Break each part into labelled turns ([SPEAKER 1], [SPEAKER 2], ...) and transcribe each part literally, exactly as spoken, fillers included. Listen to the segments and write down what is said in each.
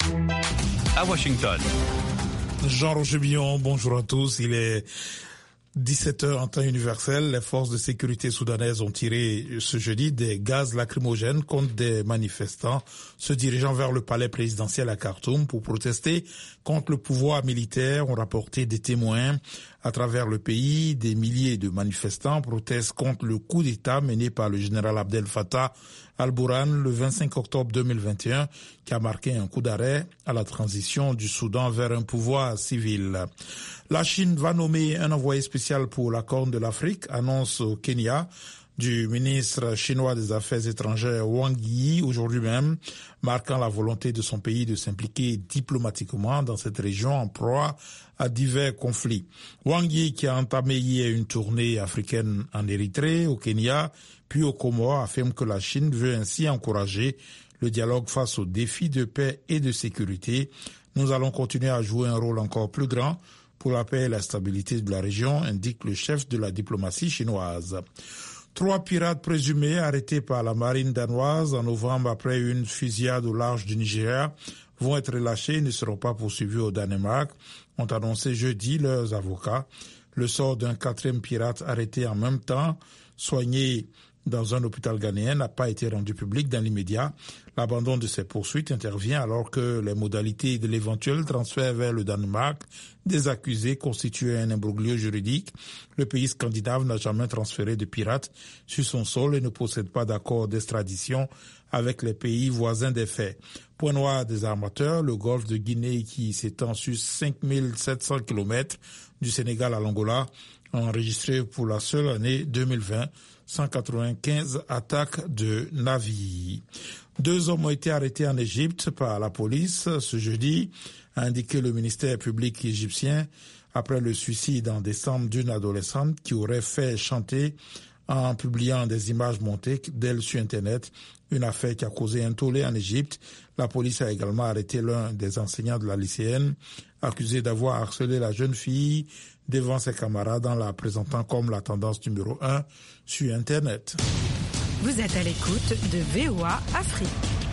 [SPEAKER 1] À Washington.
[SPEAKER 2] Jean-Roger Billon, bonjour à tous. Il est dix-sept heures en temps universel. Les forces de sécurité soudanaises ont tiré ce jeudi des gaz lacrymogènes contre des manifestants se dirigeant vers le palais présidentiel à Khartoum pour protester contre le pouvoir militaire. On rapporté des témoins à travers le pays. Des milliers de manifestants protestent contre le coup d'État mené par le général Abdel Fattah al-Burhan le vingt-cinq octobre deux mille vingt et un, qui a marqué un coup d'arrêt à la transition du Soudan vers un pouvoir civil. La Chine va nommer un envoyé spécial pour la Corne de l'Afrique, annonce au Kenya du ministre chinois des Affaires étrangères Wang Yi aujourd'hui même, marquant la volonté de son pays de s'impliquer diplomatiquement dans cette région en proie à divers conflits. Wang Yi, qui a entamé hier une tournée africaine en Érythrée, au Kenya, puis au Comores, affirme que la Chine veut ainsi encourager le dialogue face aux défis de paix et de sécurité. Nous allons continuer à jouer un rôle encore plus grand pour la paix et la stabilité de la région, indique le chef de la diplomatie chinoise. Trois pirates présumés arrêtés par la marine danoise en novembre après une fusillade au large du Nigeria vont être relâchés et ne seront pas poursuivis au Danemark, ont annoncé jeudi leurs avocats. Le sort d'un quatrième pirate arrêté en même temps, soigné dans un hôpital ghanéen, n'a pas été rendu public dans l'immédiat. L'abandon de ces poursuites intervient alors que les modalités de l'éventuel transfert vers le Danemark des accusés constituaient un imbroglio juridique. Le pays scandinave n'a jamais transféré de pirates sur son sol et ne possède pas d'accord d'extradition avec les pays voisins des faits. Point noir des armateurs, le golfe de Guinée qui s'étend sur cinq mille sept cents kilomètres du Sénégal à l'Angola a enregistré pour la seule année deux mille vingt cent quatre-vingt-quinze attaques de navires. Deux hommes ont été arrêtés en Égypte par la police ce jeudi, a indiqué le ministère public égyptien, après le suicide en décembre d'une adolescente qui aurait fait chanter en publiant des images montées d'elle sur Internet, une affaire qui a causé un tollé en Égypte. La police a également arrêté l'un des enseignants de la lycéenne, accusé d'avoir harcelé la jeune fille devant ses camarades en la présentant comme la tendance numéro un sur Internet.
[SPEAKER 3] Vous êtes à l'écoute de V O A Afrique.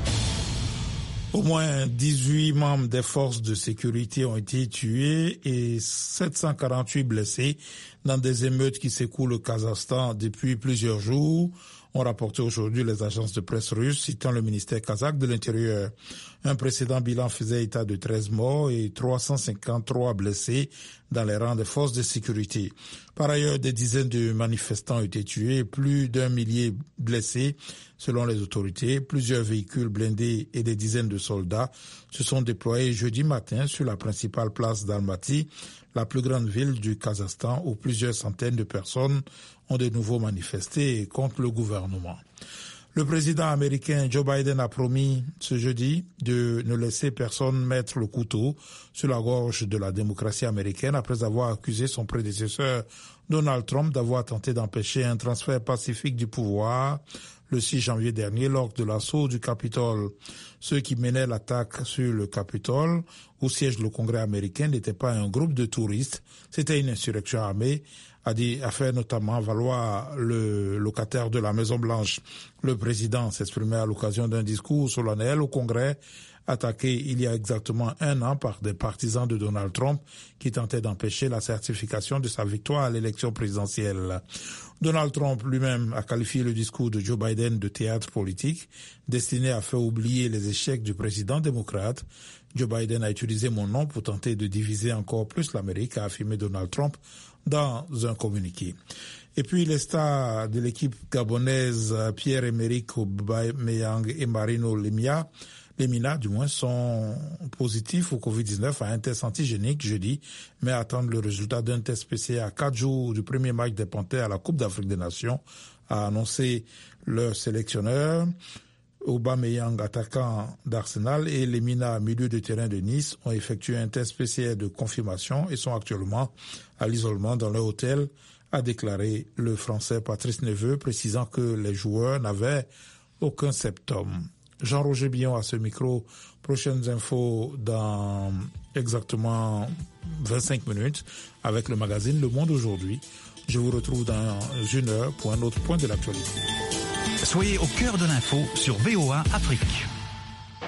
[SPEAKER 2] Au moins dix-huit membres des forces de sécurité ont été tués et sept cent quarante-huit blessés dans des émeutes qui secouent le Kazakhstan depuis plusieurs jours, ont rapporté aujourd'hui les agences de presse russes, citant le ministère kazakh de l'Intérieur. Un précédent bilan faisait état de treize morts et trois cent cinquante-trois blessés dans les rangs des forces de sécurité. Par ailleurs, des dizaines de manifestants ont été tués, plus d'un millier blessés selon les autorités. Plusieurs véhicules blindés et des dizaines de soldats se sont déployés jeudi matin sur la principale place d'Almaty, la plus grande ville du Kazakhstan, où plusieurs centaines de personnes ont de nouveau manifesté contre le gouvernement. Le président américain Joe Biden a promis ce jeudi de ne laisser personne mettre le couteau sur la gorge de la démocratie américaine après avoir accusé son prédécesseur Donald Trump d'avoir tenté d'empêcher un transfert pacifique du pouvoir le six janvier dernier lors de l'assaut du Capitole. Ceux qui menaient l'attaque sur le Capitole, où siège le Congrès américain, n'étaient pas un groupe de touristes, c'était une insurrection armée, a dit, a fait notamment valoir le locataire de la Maison-Blanche. Le président s'exprimait à l'occasion d'un discours solennel au Congrès, attaqué il y a exactement un an par des partisans de Donald Trump qui tentaient d'empêcher la certification de sa victoire à l'élection présidentielle. Donald Trump lui-même a qualifié le discours de Joe Biden de théâtre politique destiné à faire oublier les échecs du président démocrate. Joe Biden a utilisé mon nom pour tenter de diviser encore plus l'Amérique, a affirmé Donald Trump dans un communiqué. Et puis les stars de l'équipe gabonaise Pierre-Emerick Aubameyang et Marino Lemina, Lemina du moins, sont positifs au covid dix-neuf à un test antigénique jeudi, mais attendent le résultat d'un test P C R à quatre jours du premier match des Panthères à la Coupe d'Afrique des Nations, a annoncé leur sélectionneur. Aubameyang, attaquant d'Arsenal, et Lemina, milieu de terrain de Nice, ont effectué un test P C R de confirmation et sont actuellement à l'isolement dans leur hôtel, a déclaré le Français Patrice Neveu, précisant que les joueurs n'avaient aucun symptôme. Jean-Roger Billon à ce micro. Prochaines infos dans exactement vingt-cinq minutes avec le magazine Le Monde aujourd'hui. Je vous retrouve dans une heure pour un autre point de l'actualité.
[SPEAKER 1] Soyez au cœur de l'info sur V O A Afrique.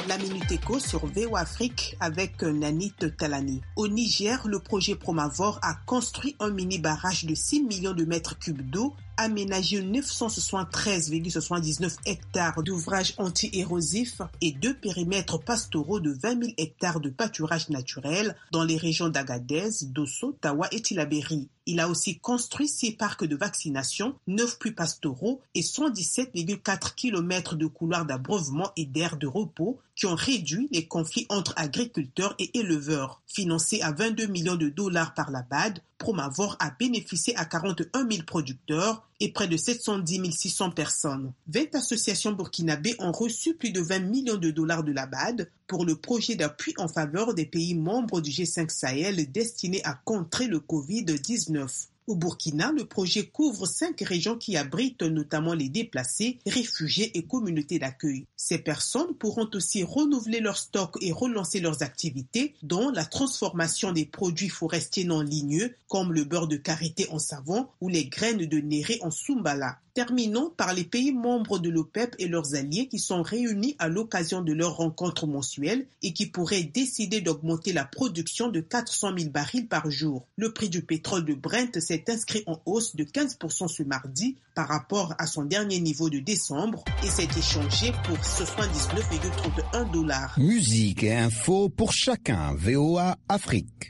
[SPEAKER 4] La Minute Éco sur V O A Afrique avec Nanit Talani. Au Niger, le projet Promavor a construit un mini-barrage de six millions de mètres cubes d'eau, aménagé neuf cent soixante-treize virgule soixante-dix-neuf hectares d'ouvrages anti-érosifs et deux périmètres pastoraux de vingt mille hectares de pâturage naturel dans les régions d'Agadez, Dosso, Tawa et Tillabéri. Il a aussi construit six parcs de vaccination, neuf puits pastoraux et cent dix-sept virgule quatre kilomètres de couloirs d'abreuvement et d'aires de repos qui ont réduit les conflits entre agriculteurs et éleveurs. Financé à vingt-deux millions de dollars par la B A D, Promavor a bénéficié à quarante et un mille producteurs et près de sept cent dix mille six cents personnes. vingt associations burkinabées ont reçu plus de vingt millions de dollars de la B A D pour le projet d'appui en faveur des pays membres du G cinq Sahel destiné à contrer le covid dix-neuf. Au Burkina, le projet couvre cinq régions qui abritent notamment les déplacés, réfugiés et communautés d'accueil. Ces personnes pourront aussi renouveler leurs stocks et relancer leurs activités, dont la transformation des produits forestiers non ligneux, comme le beurre de karité en savon ou les graines de néré en soumbala. Terminons par les pays membres de l'OPEP et leurs alliés qui sont réunis à l'occasion de leur rencontre mensuelle et qui pourraient décider d'augmenter la production de quatre cent mille barils par jour. Le prix du pétrole de Brent s'est inscrit en hausse de quinze pour cent ce mardi par rapport à son dernier niveau de décembre et s'est échangé pour soixante-dix-neuf virgule trente et un dollars.
[SPEAKER 5] Musique et info pour chacun. V O A Afrique.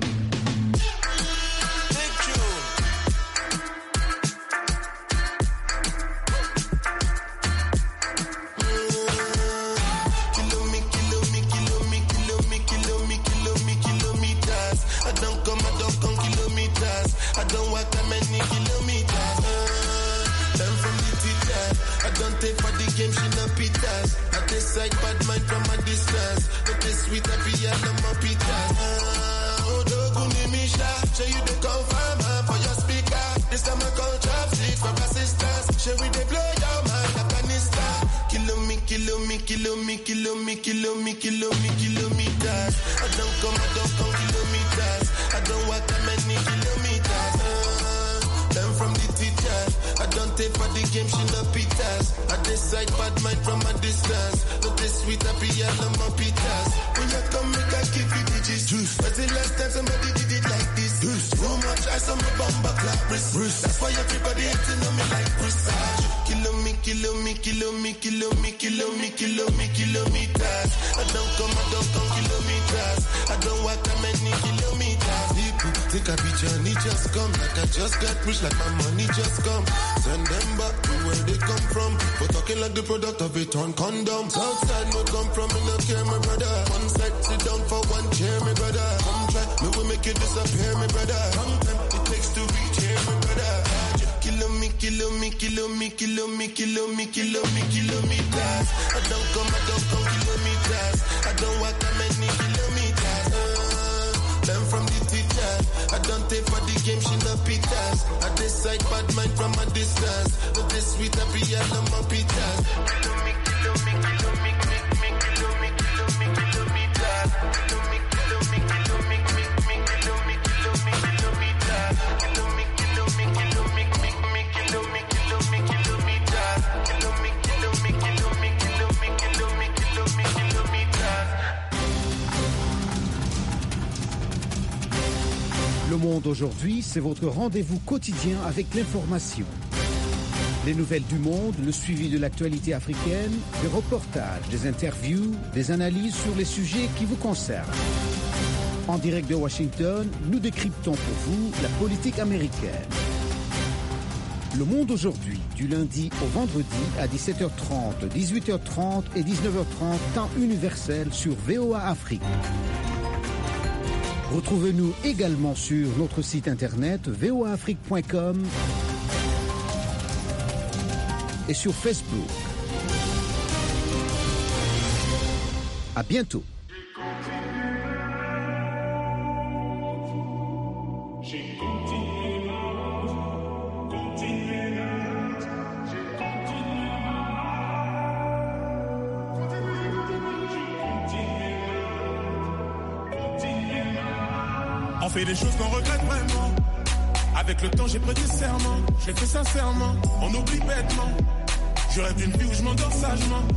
[SPEAKER 6] Product of it on condoms. Outside no come from, me no care, my brother. One side, sit down for one chair, my brother. Come try, me will make you disappear, my brother. Long time it takes to reach here, my brother. Kilo me, kilo me, kilo me, kilo me, kilo me, kilo me, kilometers. I don't come, I don't come kilometers. I don't walk that many kilometers. Uh, learn from the teacher. I don't take for the game, she no pitas. I decide bad mind from a distance. But this sweet happy, I love my pitas. Kilo me, kilo me, kilo me, me, me, kilo me, kilo me, kilometers. Kilo me, kilo me, kilo me, me, me, kilo me, kilo me, kilometers. Kilo me, kilo me, kilo me, me, me, kilo me, kilo me, kilometers. Kilo me, kilo me, kilo me, kilo me, kilo me, kilo me, kilometers.
[SPEAKER 5] Le Monde aujourd'hui, c'est votre rendez-vous quotidien avec l'information. Les nouvelles du monde, le suivi de l'actualité africaine, des reportages, des interviews, des analyses sur les sujets qui vous concernent. En direct de Washington, nous décryptons pour vous la politique américaine. Le Monde aujourd'hui, du lundi au vendredi à dix-sept heures trente, dix-huit heures trente et dix-neuf heures trente, temps universel sur V O A Afrique. Retrouvez-nous également sur notre site internet v o a afrique point com et sur Facebook. À bientôt.
[SPEAKER 7] On fait des choses qu'on regrette vraiment. Avec le temps j'ai prêté serment. Je l'ai fait sincèrement, on oublie bêtement. Je rêve d'une vie où je m'endors sagement.